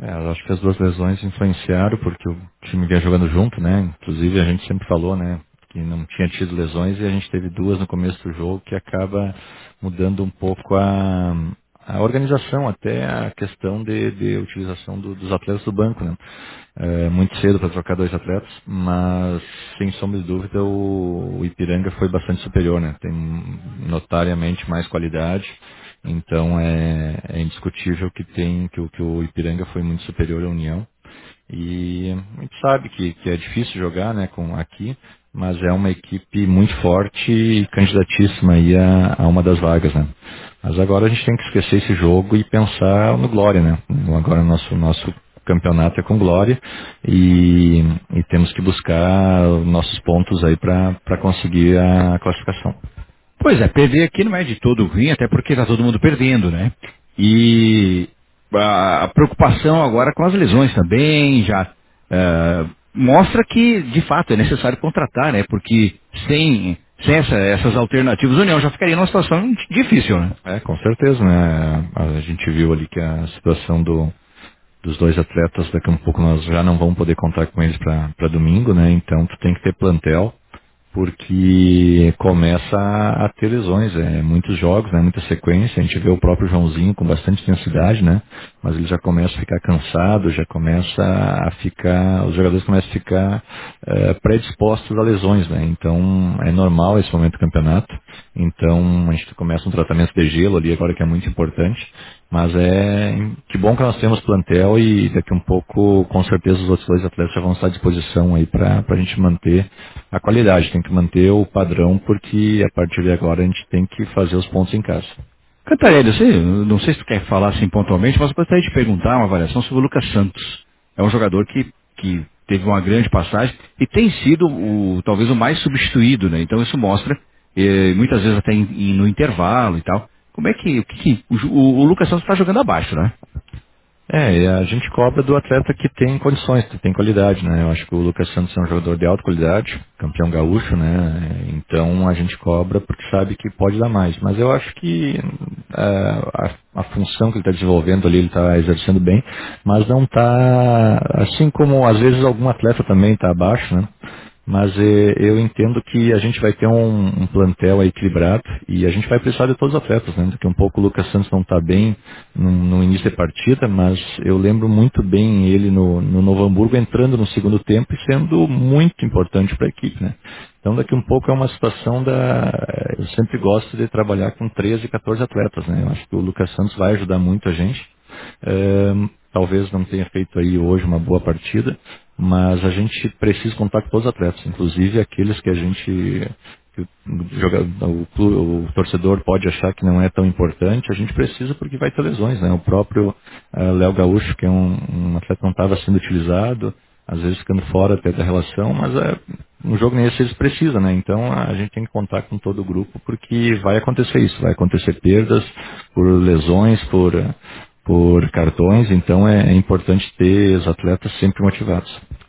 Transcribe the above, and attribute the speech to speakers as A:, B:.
A: Eu acho que as duas lesões influenciaram, porque o time vinha jogando junto, né? Inclusive a gente sempre falou, né, que não tinha tido lesões e a gente teve duas no começo do jogo que acaba mudando um pouco a organização, até a questão de utilização dos atletas do banco, né? É muito cedo para trocar dois atletas, mas sem sombra de dúvida o Ipiranga foi bastante superior, né? Tem notariamente mais qualidade, então é indiscutível que o Ipiranga foi muito superior à União. E a gente sabe que é difícil jogar, né, aqui, mas é uma equipe muito forte e candidatíssima aí a uma das vagas, né? Mas agora a gente tem que esquecer esse jogo e pensar no Glória, né? Agora nosso campeonato é com Glória e temos que buscar os nossos pontos aí para conseguir a classificação.
B: Pois é, perder aqui não é de todo ruim, até porque está todo mundo perdendo, né? E a preocupação agora com as lesões também já mostra que, de fato, é necessário contratar, né? Porque sem essas alternativas, a União já ficaria numa situação difícil, né?
A: É, com certeza, né? A gente viu ali que a situação dos dois atletas, daqui a um pouco nós já não vamos poder contar com eles para domingo, né? Então tu tem que ter plantel, porque começa a ter lesões, muitos jogos, né, muita sequência, a gente vê o próprio Joãozinho com bastante intensidade, né, mas ele já começa a ficar cansado, já começa a ficar, os jogadores começam a ficar predispostos a lesões, né, então é normal esse momento do campeonato, então a gente começa um tratamento de gelo ali agora que é muito importante, mas que bom que nós temos plantel e daqui a um pouco, com certeza, os outros dois atletas já vão estar à disposição aí para a gente manter a qualidade, tem que manter o padrão, porque a partir de agora a gente tem que fazer os pontos em casa.
B: Cantarelli, eu não sei se tu quer falar assim pontualmente, mas eu gostaria de perguntar uma avaliação sobre o Lucas Santos. É um jogador que teve uma grande passagem e tem sido talvez o mais substituído, né? Então isso mostra, muitas vezes até no intervalo e tal, como é o Lucas Santos está jogando abaixo, né?
A: E a gente cobra do atleta que tem condições, que tem qualidade, né? Eu acho que o Lucas Santos é um jogador de alta qualidade, campeão gaúcho, né? Então a gente cobra porque sabe que pode dar mais. Mas eu acho que a função que ele está desenvolvendo ali, ele está exercendo bem, mas não está, assim como às vezes algum atleta também está abaixo, né? Mas eu entendo que a gente vai ter um plantel aí equilibrado e a gente vai precisar de todos os atletas, né? Daqui um pouco o Lucas Santos não está bem no início da partida, mas eu lembro muito bem ele no Novo Hamburgo entrando no segundo tempo e sendo muito importante para a equipe, né? Então daqui um pouco é uma situação eu sempre gosto de trabalhar com 13, 14 atletas, né? Eu acho que o Lucas Santos vai ajudar muito a gente. Talvez não tenha feito aí hoje uma boa partida, mas a gente precisa contar com todos os atletas, inclusive aqueles que a gente, que o torcedor pode achar que não é tão importante, a gente precisa porque vai ter lesões, né? O próprio Léo Gaúcho, que é um atleta que não estava sendo utilizado, às vezes ficando fora até da relação, mas um jogo nem esse eles precisam, né? Então a gente tem que contar com todo o grupo porque vai acontecer isso, vai acontecer perdas por lesões, por cartões, então é importante ter os atletas sempre motivados.